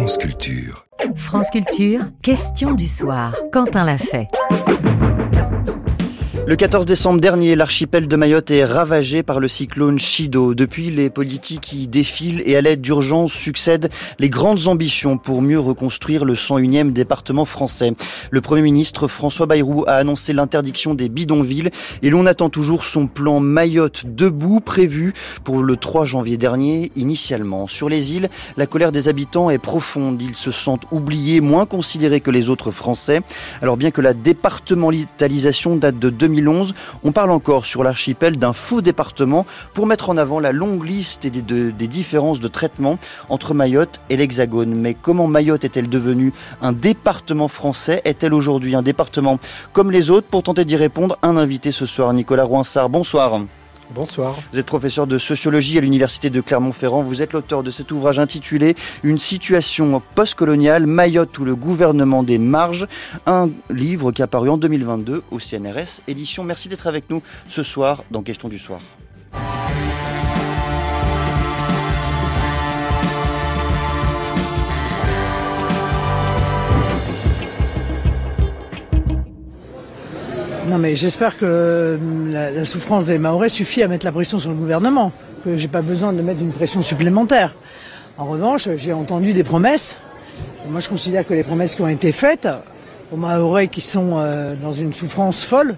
France Culture. France Culture, question du soir. Quentin l'a fait. Le 14 décembre dernier, l'archipel de Mayotte est ravagé par le cyclone Chido. Depuis, les politiques y défilent et à l'aide d'urgence succèdent les grandes ambitions pour mieux reconstruire le 101e département français. Le Premier ministre François Bayrou a annoncé l'interdiction des bidonvilles et l'on attend toujours son plan Mayotte debout prévu pour le 3 janvier dernier initialement. Sur les îles, la colère des habitants est profonde. Ils se sentent oubliés, moins considérés que les autres Français. Alors bien que la départementalisation date de 2011, on parle encore sur l'archipel d'un faux département pour mettre en avant la longue liste des différences de traitement entre Mayotte et l'Hexagone. Mais comment Mayotte est-elle devenue un département français ? Est-elle aujourd'hui un département comme les autres ? Pour tenter d'y répondre, un invité ce soir, Nicolas Rouinsart. Bonsoir. Bonsoir. Vous êtes professeur de sociologie à l'université de Clermont-Ferrand. Vous êtes l'auteur de cet ouvrage intitulé « Une situation postcoloniale, Mayotte ou le gouvernement des marges », un livre qui est apparu en 2022 au CNRS Éditions. Merci d'être avec nous ce soir dans Question du soir. Non mais j'espère que la souffrance des Mahorais suffit à mettre la pression sur le gouvernement, que j'ai pas besoin de mettre une pression supplémentaire. En revanche, j'ai entendu des promesses. Et moi je considère que les promesses qui ont été faites aux Mahorais qui sont dans une souffrance folle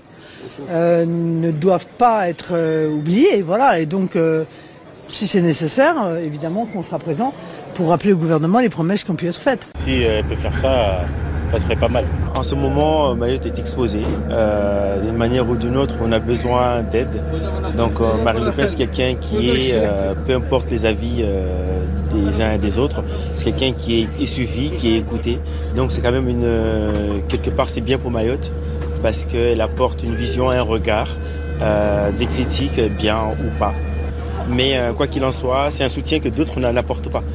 ne doivent pas être oubliées. Voilà. Et donc si c'est nécessaire, évidemment qu'on sera présent pour rappeler au gouvernement les promesses qui ont pu être faites. Si elle peut faire ça, ça serait pas mal. En ce moment, Mayotte est exposée. D'une manière ou d'une autre, on a besoin d'aide. Donc Marine Le Pen, c'est quelqu'un qui est, peu importe les avis des uns et des autres, c'est quelqu'un qui est suivi, qui est écouté. Donc c'est quand même quelque part, c'est bien pour Mayotte parce qu'elle apporte une vision, un regard, des critiques, bien ou pas. Mais quoi qu'il en soit, c'est un soutien que d'autres n'apportent pas.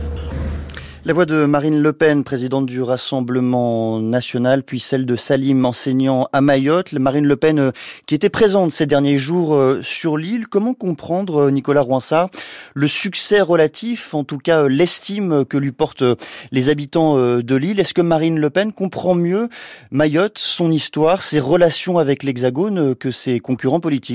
La voix de Marine Le Pen, présidente du Rassemblement national, puis celle de Salim, enseignant à Mayotte. Marine Le Pen qui était présente ces derniers jours sur l'île. Comment comprendre, Nicolas Rouinsart, le succès relatif, en tout cas l'estime que lui portent les habitants de l'île ? Est-ce que Marine Le Pen comprend mieux Mayotte, son histoire, ses relations avec l'Hexagone que ses concurrents politiques ?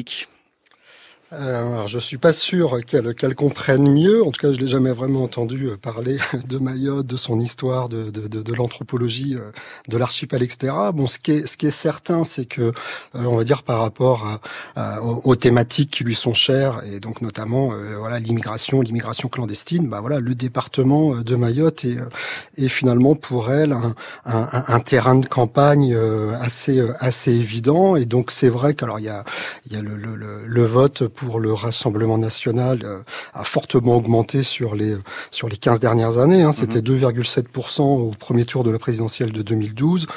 Alors, je suis pas sûr qu'elle comprenne mieux. En tout cas, je l'ai jamais vraiment entendu parler de Mayotte, de son histoire, de l'anthropologie de l'archipel, etc. Bon, ce qui est certain, c'est que, on va dire par rapport aux thématiques qui lui sont chères, et donc notamment, voilà, l'immigration clandestine. Bah voilà, le département de Mayotte est finalement pour elle un terrain de campagne assez évident. Et donc c'est vrai qu'alors il y a le vote pour le Rassemblement national a fortement augmenté sur les 15 dernières années. C'était 2,7% au premier tour de la présidentielle de 2012,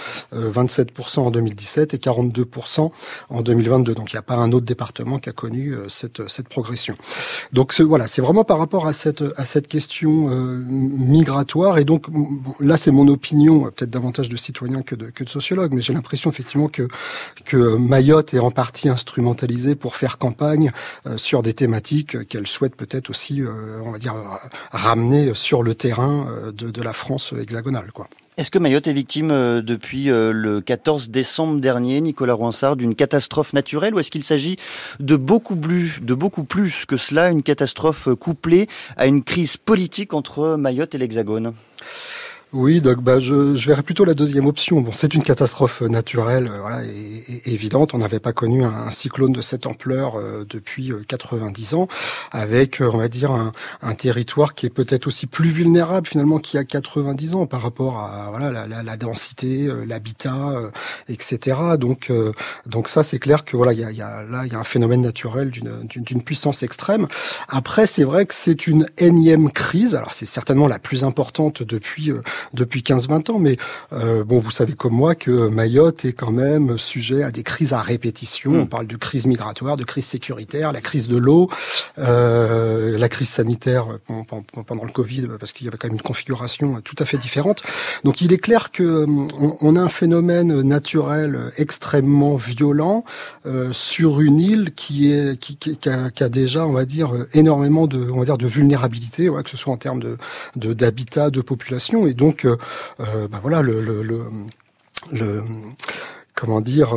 27% en 2017 et 42% en 2022. Donc il n'y a pas un autre département qui a connu cette progression. Donc voilà, c'est vraiment par rapport à cette question migratoire. Et donc là, c'est mon opinion, peut-être davantage de citoyen que de sociologue, mais j'ai l'impression effectivement que Mayotte est en partie instrumentalisée pour faire campagne sur des thématiques qu'elle souhaite peut-être aussi, on va dire, ramener sur le terrain de la France hexagonale, quoi. Est-ce que Mayotte est victime depuis le 14 décembre dernier, Nicolas Rouinsart, d'une catastrophe naturelle, ou est-ce qu'il s'agit de beaucoup plus que cela, une catastrophe couplée à une crise politique entre Mayotte et l'Hexagone ? Oui, donc je verrais plutôt la deuxième option. Bon, c'est une catastrophe naturelle, voilà, et évidente. On n'avait pas connu un cyclone de cette ampleur depuis 90 ans, avec, on va dire, un territoire qui est peut-être aussi plus vulnérable finalement qu'il y a 90 ans par rapport à voilà la densité, l'habitat, etc. Donc ça, c'est clair que voilà, il y a un phénomène naturel d'une puissance extrême. Après, c'est vrai que c'est une énième crise. Alors, c'est certainement la plus importante depuis 15-20 ans, mais bon, vous savez comme moi que Mayotte est quand même sujet à des crises à répétition. On parle de crise migratoire, de crise sécuritaire, la crise de l'eau, la crise sanitaire pendant le Covid, parce qu'il y avait quand même une configuration tout à fait différente. Donc il est clair que on a un phénomène naturel extrêmement violent sur une île qui a déjà, on va dire, énormément de vulnérabilité, ouais, que ce soit en termes d'habitat, de population, et donc donc, voilà, comment dire,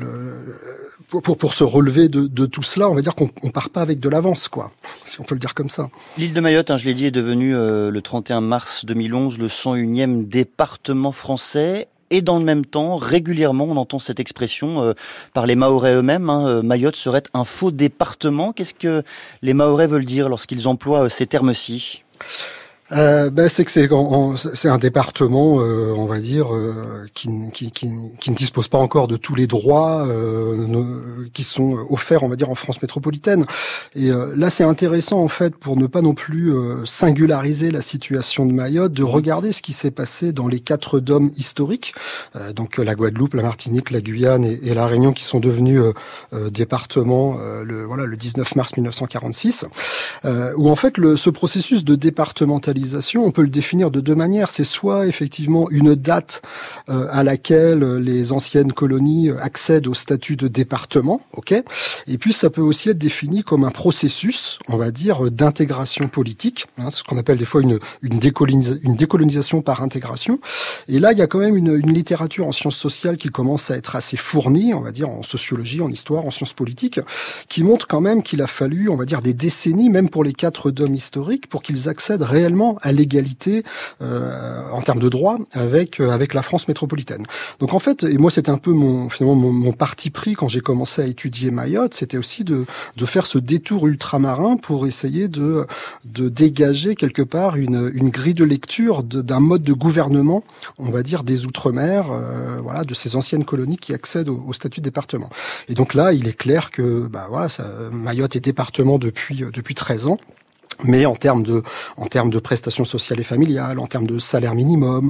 pour se relever de tout cela, on va dire qu'on part pas avec de l'avance, quoi, si on peut le dire comme ça. L'île de Mayotte, je l'ai dit, est devenue le 31 mars 2011 le 101e département français. Et dans le même temps, régulièrement, on entend cette expression par les Mahorais eux-mêmes, Mayotte serait un faux département. Qu'est-ce que les Mahorais veulent dire lorsqu'ils emploient ces termes-ci ? C'est que c'est un département, on va dire, qui ne dispose pas encore de tous les droits qui sont offerts, on va dire, en France métropolitaine. Et là, c'est intéressant, en fait, pour ne pas non plus singulariser la situation de Mayotte, de regarder ce qui s'est passé dans les 4 DOM historiques, donc la Guadeloupe, la Martinique, la Guyane et la Réunion, qui sont devenus départements le 19 mars 1946, où en fait ce processus de départementalisation, on peut le définir de 2 manières. C'est soit effectivement une date à laquelle les anciennes colonies accèdent au statut de département, ok. Et puis ça peut aussi être défini comme un processus, on va dire, d'intégration politique, ce qu'on appelle des fois une décolonisation par intégration. Et là, il y a quand même une littérature en sciences sociales qui commence à être assez fournie, on va dire, en sociologie, en histoire, en sciences politiques, qui montre quand même qu'il a fallu, on va dire, des décennies, même pour les 4 DOM historiques, pour qu'ils accèdent réellement à l'égalité en termes de droit avec la France métropolitaine. Donc en fait, et moi c'était un peu mon parti pris quand j'ai commencé à étudier Mayotte, c'était aussi de faire ce détour ultramarin pour essayer de dégager quelque part une grille de lecture d'un mode de gouvernement, on va dire, des Outre-mer, de ces anciennes colonies qui accèdent au statut de département. Et donc là, il est clair que Mayotte est département depuis 13 ans. Mais en termes de prestations sociales et familiales, en termes de salaire minimum,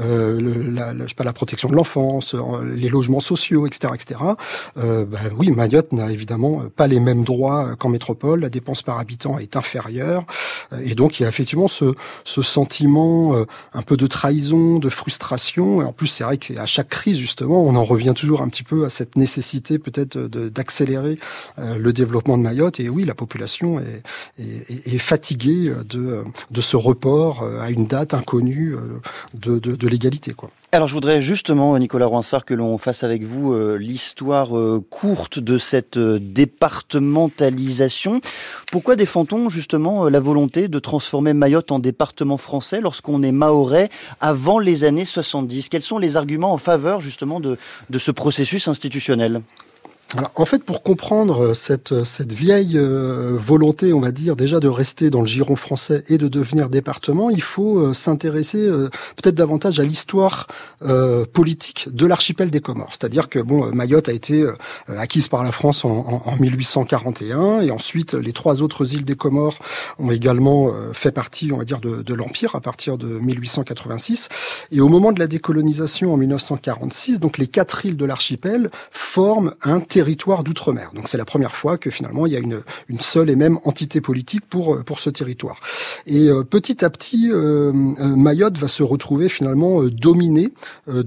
la protection de l'enfance, les logements sociaux, etc., oui, Mayotte n'a évidemment pas les mêmes droits qu'en métropole. La dépense par habitant est inférieure, et donc il y a effectivement ce sentiment un peu de trahison, de frustration. Et en plus, c'est vrai qu'à chaque crise, justement, on en revient toujours un petit peu à cette nécessité peut-être d'accélérer le développement de Mayotte. Et oui, la population est fatigué de ce report à une date inconnue de l'égalité, quoi. Alors je voudrais justement, Nicolas Rouinsart, que l'on fasse avec vous l'histoire courte de cette départementalisation. Pourquoi défend-on justement la volonté de transformer Mayotte en département français lorsqu'on est mahorais avant les années 70 ? Quels sont les arguments en faveur justement de ce processus institutionnel ? Alors, en fait, pour comprendre cette vieille volonté, on va dire, déjà de rester dans le giron français et de devenir département, il faut s'intéresser peut-être davantage à l'histoire politique de l'archipel des Comores. C'est-à-dire que Mayotte a été acquise par la France en 1841, et ensuite les 3 autres îles des Comores ont également fait partie, on va dire, de l'Empire à partir de 1886. Et au moment de la décolonisation en 1946, donc les 4 îles de l'archipel forment un territoire d'outre-mer. Donc c'est la première fois que finalement il y a une seule et même entité politique pour ce territoire. Et petit à petit, Mayotte va se retrouver finalement dominée à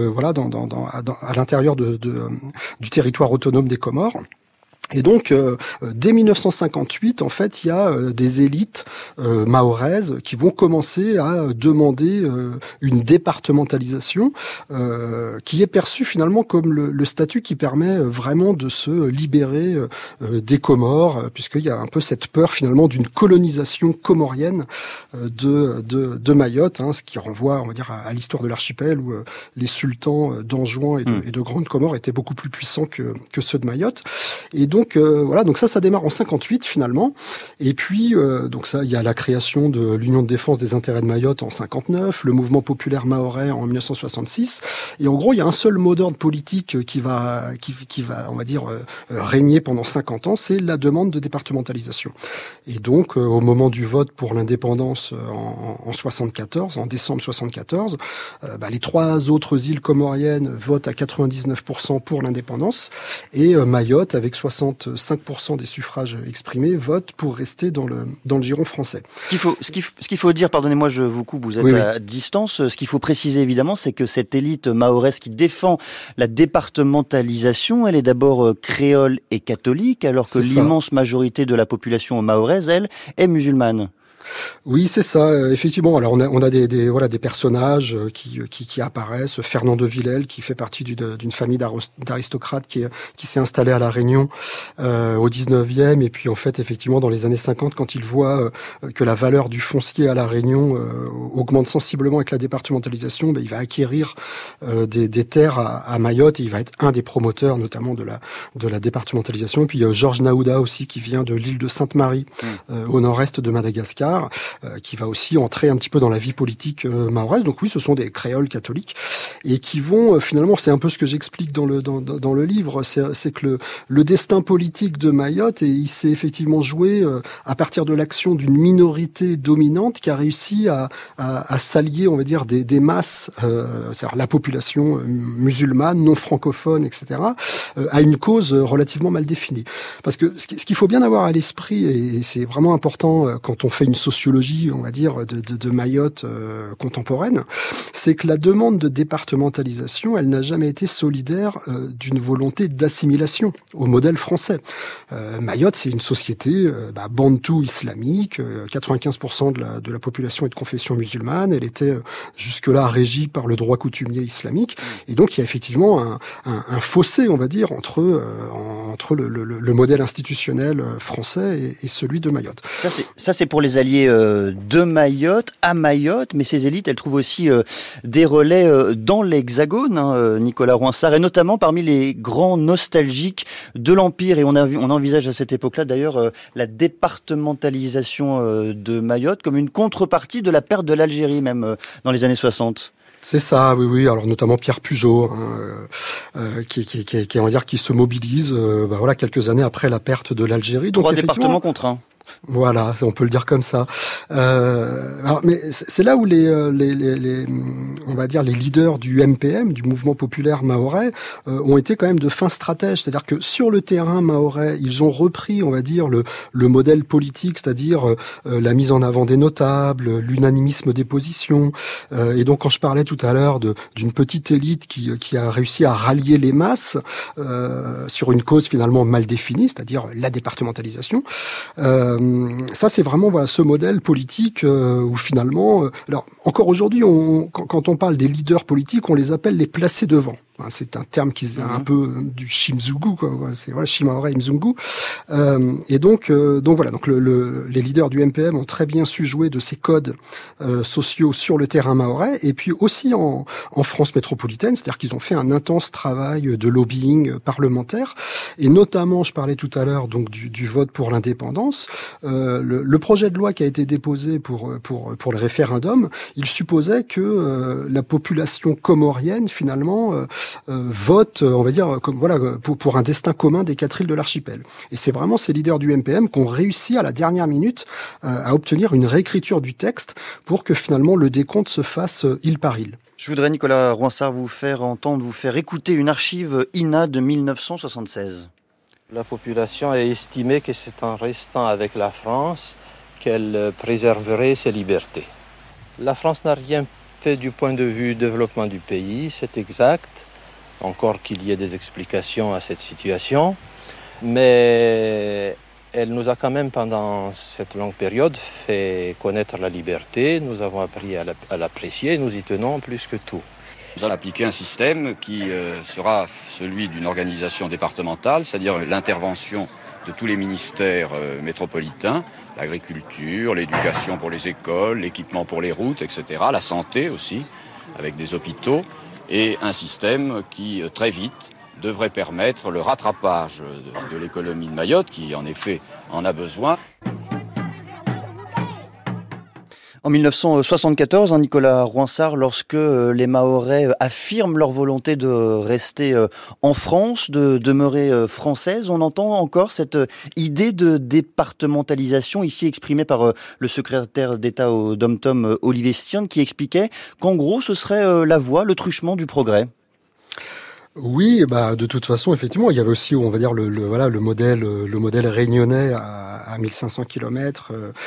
l'intérieur du territoire autonome des Comores. Et donc, dès 1958, en fait, il y a des élites mahoraises qui vont commencer à demander une départementalisation qui est perçue finalement comme le statut qui permet vraiment de se libérer des Comores, puisqu'il y a un peu cette peur finalement d'une colonisation comorienne de Mayotte, ce qui renvoie, on va dire, à l'histoire de l'archipel où les sultans d'Anjouan et de Grande Comore étaient beaucoup plus puissants que ceux de Mayotte. Et donc ça démarre en 58 finalement. Et puis donc ça, il y a la création de l'Union de défense des intérêts de Mayotte en 59, le mouvement populaire mahorais en 1966. Et en gros, il y a un seul mot d'ordre politique qui va, on va dire, régner pendant 50 ans, c'est la demande de départementalisation. Et donc, au moment du vote pour l'indépendance en 74, en décembre 74, les 3 autres îles comoriennes votent à 99% pour l'indépendance, et Mayotte, avec 65% des suffrages exprimés, vote pour rester dans le giron français. Ce qu'il faut dire, pardonnez-moi, je vous coupe, vous êtes à distance. Ce qu'il faut préciser évidemment, c'est que cette élite mahoraise qui défend la départementalisation, elle est d'abord créole et catholique, alors que l'immense majorité de la population mahoraise, elle, est musulmane. Oui, c'est ça. Effectivement, alors on a des personnages qui apparaissent. Fernand de Villèle, qui fait partie d'une famille d'aristocrates qui s'est installé à La Réunion au 19e, et puis en fait, effectivement, dans les années 50, quand il voit que la valeur du foncier à La Réunion augmente sensiblement avec la départementalisation, il va acquérir des terres à Mayotte, et il va être un des promoteurs, notamment de la départementalisation. Et puis il y a Georges Naouda aussi, qui vient de l'île de Sainte-Marie, au nord-est de Madagascar, qui va aussi entrer un petit peu dans la vie politique mahoraise. Donc oui, ce sont des créoles catholiques, et qui vont finalement, c'est un peu ce que j'explique dans le livre, c'est que le destin politique de Mayotte, et il s'est effectivement joué à partir de l'action d'une minorité dominante qui a réussi à s'allier, on va dire, des masses, c'est-à-dire la population musulmane, non francophone, etc., à une cause relativement mal définie. Parce que ce qu'il faut bien avoir à l'esprit, et c'est vraiment important quand on fait une sociologie, on va dire, de Mayotte contemporaine, c'est que la demande de départementalisation, elle n'a jamais été solidaire d'une volonté d'assimilation au modèle français. Mayotte, c'est une société bantou islamique, 95% de la population est de confession musulmane, elle était jusque-là régie par le droit coutumier islamique, et donc il y a effectivement un fossé, on va dire, entre le modèle institutionnel français et celui de Mayotte. Ça c'est pour les alliés de Mayotte, à Mayotte, mais ces élites, elles trouvent aussi des relais dans l'Hexagone, Nicolas Rouinsart, et notamment parmi les grands nostalgiques de l'Empire. Et on envisage à cette époque-là, d'ailleurs, la départementalisation de Mayotte comme une contrepartie de la perte de l'Algérie, même dans les années 60. C'est ça, oui. Alors notamment Pierre Pugeot, qui on va dire, qui se mobilise, quelques années après la perte de l'Algérie. Donc, 3 départements contre 1. Voilà, on peut le dire comme ça. Mais c'est là où on va dire les leaders du MPM, du mouvement populaire mahorais, ont été quand même de fins stratèges. C'est-à-dire que sur le terrain mahorais, ils ont repris, on va dire, le modèle politique, c'est-à-dire la mise en avant des notables, l'unanimisme des positions. Et donc, quand je parlais tout à l'heure d'une petite élite qui a réussi à rallier les masses sur une cause finalement mal définie, c'est-à-dire la départementalisation. Ça, c'est vraiment ce modèle politique où finalement, alors encore aujourd'hui, quand on parle des leaders politiques, on les appelle les placés devant. C'est un terme qui est un peu du Chimzungu, quoi. C'est Shimaoré Mzungu. Et donc les leaders du MPM ont très bien su jouer de ces codes sociaux sur le terrain mahorais, et puis aussi en France métropolitaine, c'est-à-dire qu'ils ont fait un intense travail de lobbying parlementaire, et notamment, je parlais tout à l'heure donc du vote pour l'indépendance. Le projet de loi qui a été déposé pour le référendum, il supposait que la population comorienne finalement vote, on va dire, pour un destin commun des 4 îles de l'archipel. Et c'est vraiment ces leaders du MPM qui ont réussi à la dernière minute à obtenir une réécriture du texte pour que finalement le décompte se fasse île par île. Je voudrais, Nicolas Rouinsart, vous faire écouter une archive INA de 1976. La population a estimé que c'est en restant avec la France qu'elle préserverait ses libertés. La France n'a rien fait du point de vue développement du pays, c'est exact. Encore qu'il y ait des explications à cette situation, mais elle nous a quand même, pendant cette longue période, fait connaître la liberté. Nous avons appris à l'apprécier, nous y tenons plus que tout. Nous allons appliquer un système qui sera celui d'une organisation départementale, c'est-à-dire l'intervention de tous les ministères métropolitains, l'agriculture, l'éducation pour les écoles, l'équipement pour les routes, etc., la santé aussi, avec des hôpitaux, et un système qui, très vite, devrait permettre le rattrapage de l'économie de Mayotte, qui, en effet, en a besoin. En 1974, Nicolas Rouinsart, lorsque les Mahorais affirment leur volonté de rester en France, de demeurer française, on entend encore cette idée de départementalisation, ici exprimée par le secrétaire d'État au Dom-Tom, Olivier Stierne, qui expliquait qu'en gros, ce serait la voie, le truchement du progrès. Oui, de toute façon, effectivement, il y avait aussi, on va dire, le modèle réunionnais à 1500 km,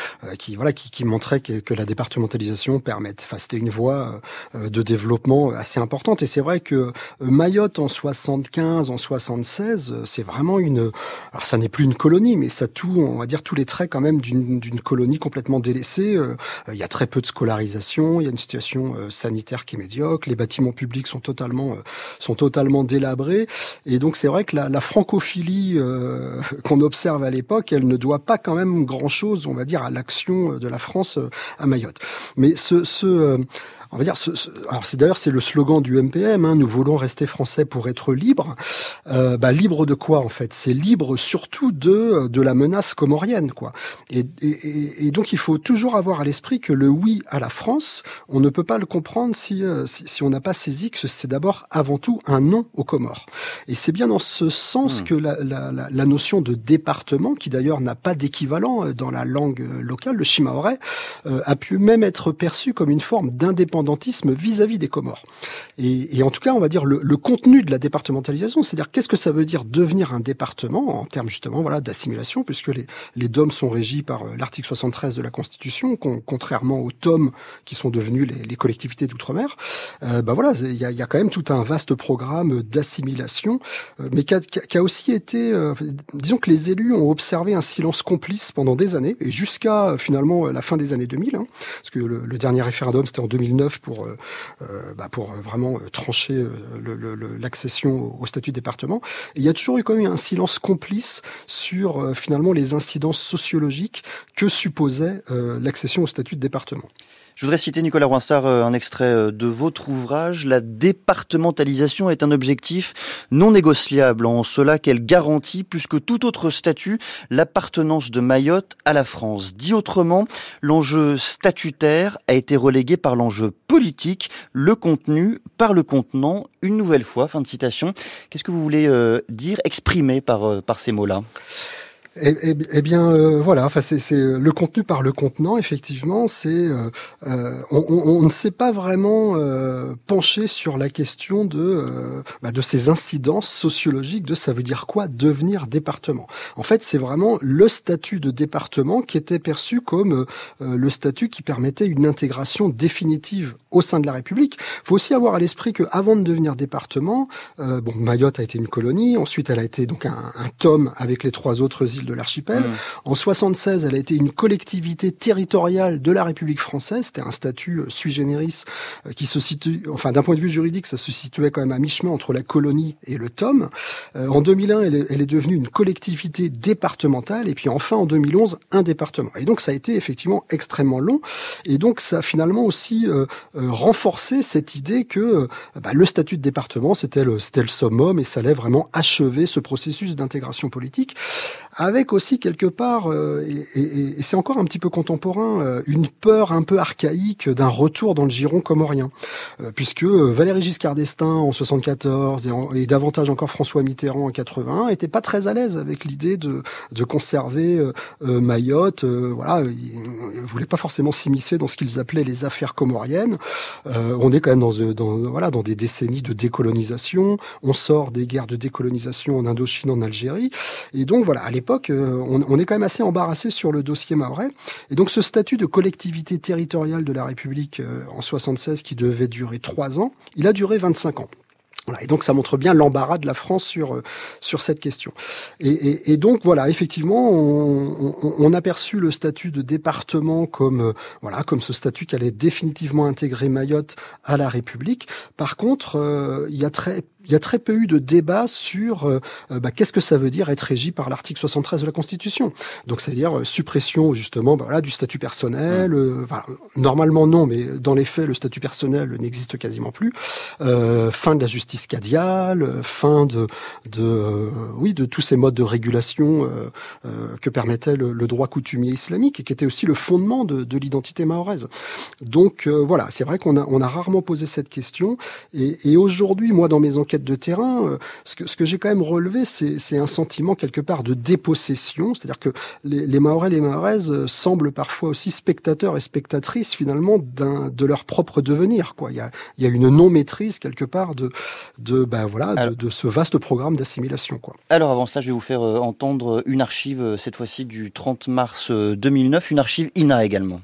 qui montrait que la départementalisation c'était une voie de développement assez importante. Et c'est vrai que Mayotte en 75, en 76, c'est vraiment alors ça n'est plus une colonie, mais ça on va dire tous les traits quand même d'une colonie complètement délaissée. Il y a très peu de scolarisation, il y a une situation sanitaire qui est médiocre, les bâtiments publics sont totalement délabrés, et donc c'est vrai que la francophilie qu'on observe à l'époque, elle ne doit pas quand même grand-chose, on va dire, à l'action de la France à Mayotte. Mais on va dire, alors c'est le slogan du MPM, nous voulons rester français pour être libres. Libre de quoi, en fait? C'est libre surtout de la menace comorienne, quoi. Et donc il faut toujours avoir à l'esprit que le oui à la France, on ne peut pas le comprendre si on n'a pas saisi que c'est d'abord avant tout un non aux Comores. Et c'est bien dans ce sens que la notion de département, qui d'ailleurs n'a pas d'équivalent dans la langue locale, le shimaoré, a pu même être perçue comme une forme d'indépendantisme vis-à-vis des Comores. Et en tout cas, on va dire le contenu de la départementalisation, c'est-à-dire qu'est-ce que ça veut dire devenir un département en termes justement d'assimilation, puisque les DOM sont régis par l'article 73 de la Constitution, contrairement aux TOM qui sont devenus les collectivités d'outre-mer. Il y a quand même tout un vaste programme d'assimilation, mais qui a aussi été, disons que les élus ont observé un silence complice pendant des années, et jusqu'à finalement la fin des années 2000, parce que le dernier référendum c'était en 2009 pour vraiment trancher l'accession au statut de département. Et il y a toujours eu quand même un silence complice sur finalement les incidences sociologiques que supposait l'accession au statut de département. Je voudrais citer, Nicolas Roinsart, un extrait de votre ouvrage. La départementalisation est un objectif non négociable, en cela qu'elle garantit, plus que tout autre statut, l'appartenance de Mayotte à la France. Dit autrement, l'enjeu statutaire a été relégué par l'enjeu politique, le contenu par le contenant. Une nouvelle fois, fin de citation. Qu'est-ce que vous voulez exprimer par ces mots-là ? Eh bien, voilà. Enfin, c'est le contenu par le contenant. Effectivement, on ne s'est pas vraiment penché sur la question de ces incidences sociologiques de ça veut dire quoi devenir département. En fait, c'est vraiment le statut de département qui était perçu comme le statut qui permettait une intégration définitive au sein de la République. Il faut aussi avoir à l'esprit que avant de devenir département, Mayotte a été une colonie. Ensuite, elle a été donc un TOM avec les 3 autres îles de l'archipel. En 76, elle a été une collectivité territoriale de la République française. C'était un statut sui generis qui se situe, enfin d'un point de vue juridique, ça se situait quand même à mi-chemin entre la colonie et le TOM. En 2001, elle est devenue une collectivité départementale, et puis enfin en 2011, un département. Et donc ça a été effectivement extrêmement long, et donc ça a finalement aussi renforcé cette idée que le statut de département, c'était le summum, et ça allait vraiment achever ce processus d'intégration politique, avec aussi quelque part, et c'est encore un petit peu contemporain, une peur un peu archaïque d'un retour dans le giron comorien, puisque Valéry Giscard d'Estaing en 74 et davantage encore François Mitterrand en 81 étaient pas très à l'aise avec l'idée de conserver Mayotte. Ils voulaient pas forcément s'immiscer dans ce qu'ils appelaient les affaires comoriennes. On est quand même dans des décennies de décolonisation. On sort des guerres de décolonisation en Indochine, en Algérie, et donc à l'époque, on est quand même assez embarrassé sur le dossier mahorais. Et donc ce statut de collectivité territoriale de la République en 76, qui devait durer 3 ans, il a duré 25 ans. Voilà, et donc ça montre bien l'embarras de la France sur cette question. Et donc effectivement, on a perçu le statut de département comme ce statut qui allait définitivement intégrer Mayotte à la République. Par contre, il y a très peu eu de débat sur qu'est-ce que ça veut dire être régi par l'article 73 de la Constitution. Donc ça veut dire suppression justement du statut personnel. Normalement non, mais dans les faits, le statut personnel n'existe quasiment plus. Fin de la justice cadiale, fin de tous ces modes de régulation que permettait le droit coutumier islamique, et qui était aussi le fondement de l'identité mahoraise. Donc c'est vrai qu'on a rarement posé cette question. Et aujourd'hui, moi, dans mes enquêtes enquête de terrain, ce que j'ai quand même relevé, c'est un sentiment quelque part de dépossession, c'est-à-dire que les Mahorais, les Mahoraises semblent parfois aussi spectateurs et spectatrices finalement de leur propre devenir, quoi. Il y a une non-maîtrise quelque part de ce vaste programme d'assimilation, quoi. Alors avant cela, je vais vous faire entendre une archive, cette fois-ci du 30 mars 2009, une archive INA également.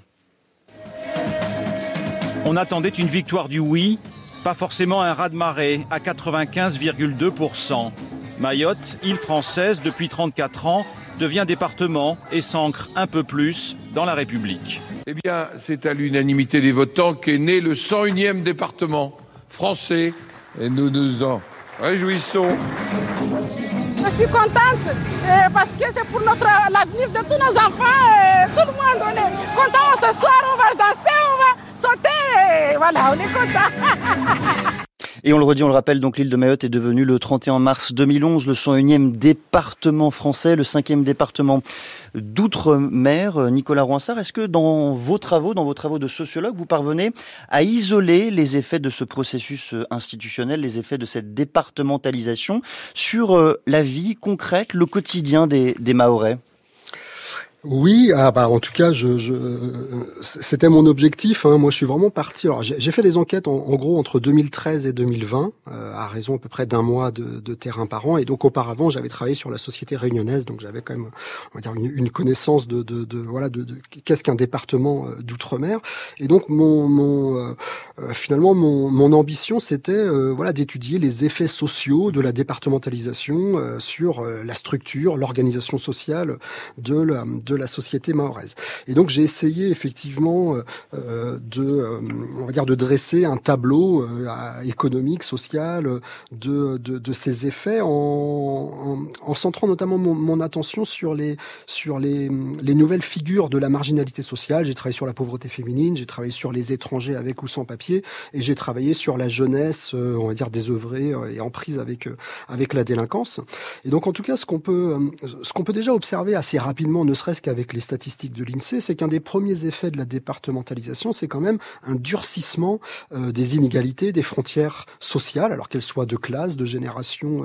On attendait une victoire du oui, pas forcément un raz-de-marée à 95,2%. Mayotte, île française depuis 34 ans, devient département et s'ancre un peu plus dans la République. Eh bien, c'est à l'unanimité des votants qu'est né le 101e département français et nous nous en réjouissons. Je suis contente parce que c'est pour l'avenir de tous nos enfants. Tout le monde, on est content. Ce soir, on va danser, on va sauter. Voilà, on est content. Et on le redit, on le rappelle, donc l'île de Mayotte est devenue le 31 mars 2011 le 101e département français, le 5e département d'outre-mer. Nicolas Rouansart, est-ce que dans vos travaux de sociologue, vous parvenez à isoler les effets de ce processus institutionnel, les effets de cette départementalisation sur la vie concrète, le quotidien des Mahorais ? Oui, en tout cas, c'était mon objectif. Moi, je suis vraiment parti. Alors, j'ai fait des enquêtes en gros entre 2013 et 2020, à raison à peu près d'un mois de terrain par an. Et donc, auparavant, j'avais travaillé sur la société réunionnaise, donc j'avais quand même, on va dire, une connaissance de qu'est-ce qu'un département d'outre-mer. Et donc, finalement, mon ambition, c'était, d'étudier les effets sociaux de la départementalisation sur la structure, l'organisation sociale de la société mahoraise. Et donc j'ai essayé effectivement de dresser un tableau économique, social de ces effets en centrant notamment mon attention sur les nouvelles figures de la marginalité sociale. J'ai travaillé sur la pauvreté féminine, j'ai travaillé sur les étrangers avec ou sans papier, et j'ai travaillé sur la jeunesse, désœuvrée et en prise avec la délinquance. Et donc en tout cas, ce qu'on peut déjà observer assez rapidement, ne serait-ce qu'avec les statistiques de l'INSEE, c'est qu'un des premiers effets de la départementalisation, c'est quand même un durcissement des inégalités, des frontières sociales, alors qu'elles soient de classe, de génération,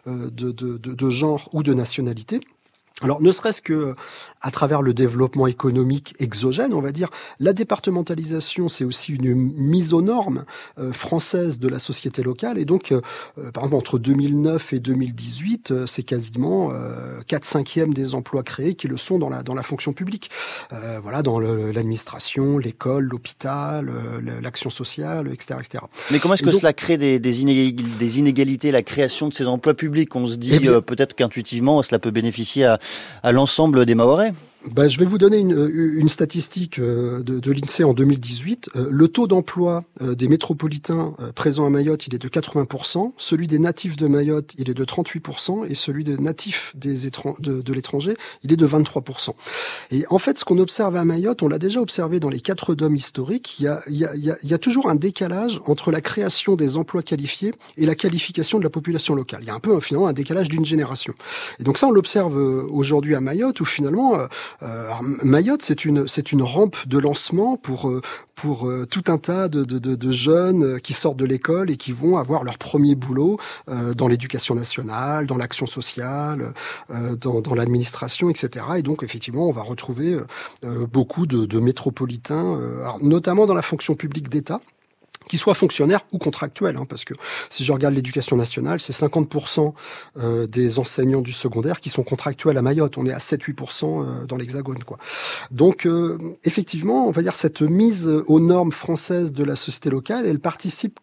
de genre ou de nationalité. Alors, ne serait-ce que à travers le développement économique exogène, on va dire, la départementalisation, c'est aussi une mise aux normes françaises de la société locale. Et donc, par exemple, entre 2009 et 2018, c'est quasiment 4/5 des emplois créés qui le sont dans la fonction publique. Dans l'administration, l'école, l'hôpital, l'action sociale, etc., etc. Mais comment est-ce que cela crée des inégalités, la création de ces emplois publics ? On se dit peut-être qu'intuitivement, cela peut bénéficier à l'ensemble des Mahorais. Je vais vous donner une statistique de l'INSEE en 2018. Le taux d'emploi des métropolitains présents à Mayotte, il est de 80%. Celui des natifs de Mayotte, il est de 38%. Et celui des natifs de l'étranger, il est de 23%. Et en fait, ce qu'on observe à Mayotte, on l'a déjà observé dans les 4 DOM historiques, il y a toujours un décalage entre la création des emplois qualifiés et la qualification de la population locale. Il y a un peu finalement un décalage d'une génération. Et donc ça, on l'observe aujourd'hui à Mayotte, où finalement... Mayotte, c'est une rampe de lancement pour tout un tas de jeunes qui sortent de l'école et qui vont avoir leur premier boulot dans l'éducation nationale, dans l'action sociale, dans l'administration, etc. Et donc, effectivement, on va retrouver beaucoup de métropolitains, notamment dans la fonction publique d'État, qui soient fonctionnaires ou contractuels, parce que si je regarde l'éducation nationale, c'est 50% des enseignants du secondaire qui sont contractuels à Mayotte. On est à 7-8% dans l'Hexagone, quoi. Donc, effectivement, on va dire cette mise aux normes françaises de la société locale, elle participe,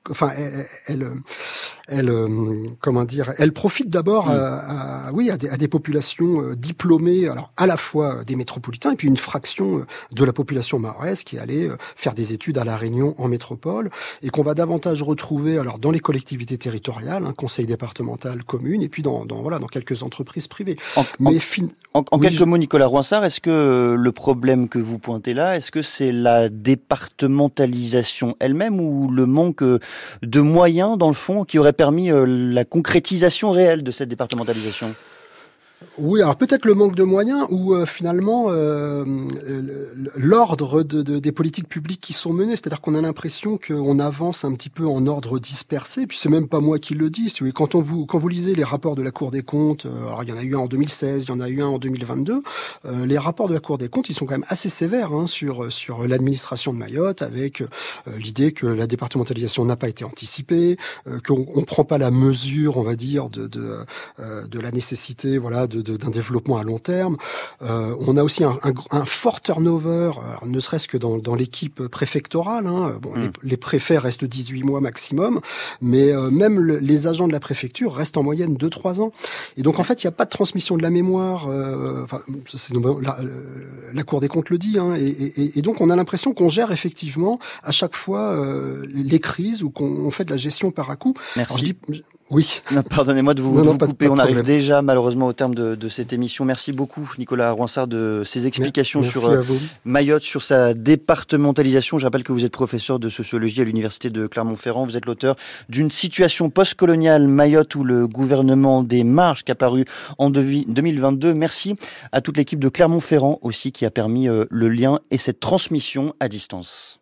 elle profite d'abord à des populations diplômées, alors à la fois des métropolitains et puis une fraction de la population mahoraise qui allait faire des études à La Réunion en métropole, et qu'on va davantage retrouver dans les collectivités territoriales, conseil départemental, communes, et puis dans quelques entreprises privées. En quelques mots, Nicolas Rouansart, est-ce que le problème que vous pointez là, est-ce que c'est la départementalisation elle-même ou le manque de moyens, dans le fond, qui aurait permis la concrétisation réelle de cette départementalisation ? Oui, alors peut-être le manque de moyens ou finalement l'ordre des politiques publiques qui sont menées. C'est-à-dire qu'on a l'impression qu'on avance un petit peu en ordre dispersé. Puis c'est même pas moi qui le dis. Si vous voulez, quand vous lisez les rapports de la Cour des comptes, alors il y en a eu un en 2016, il y en a eu un en 2022. Les rapports de la Cour des comptes, ils sont quand même assez sévères sur l'administration de Mayotte, avec l'idée que la départementalisation n'a pas été anticipée, qu'on prend pas la mesure, on va dire, de la nécessité, voilà, d'un développement à long terme. On a aussi un fort turnover, alors, ne serait-ce que dans l'équipe préfectorale. Les préfets restent 18 mois maximum, mais même les agents de la préfecture restent en moyenne 2-3 ans. Et donc en fait, il n'y a pas de transmission de la mémoire. La Cour des comptes le dit, et donc on a l'impression qu'on gère effectivement à chaque fois les crises ou qu'on fait de la gestion par à coup. Merci. Oui. Non, pardonnez-moi de vous couper. On arrive déjà malheureusement au terme de cette émission. Merci beaucoup Nicolas Rouinsart de ces explications sur Mayotte, sur sa départementalisation. Je rappelle que vous êtes professeur de sociologie à l'université de Clermont-Ferrand. Vous êtes l'auteur d'une situation post-coloniale Mayotte ou le gouvernement des marges qui a paru en 2022. Merci à toute l'équipe de Clermont-Ferrand aussi qui a permis le lien et cette transmission à distance.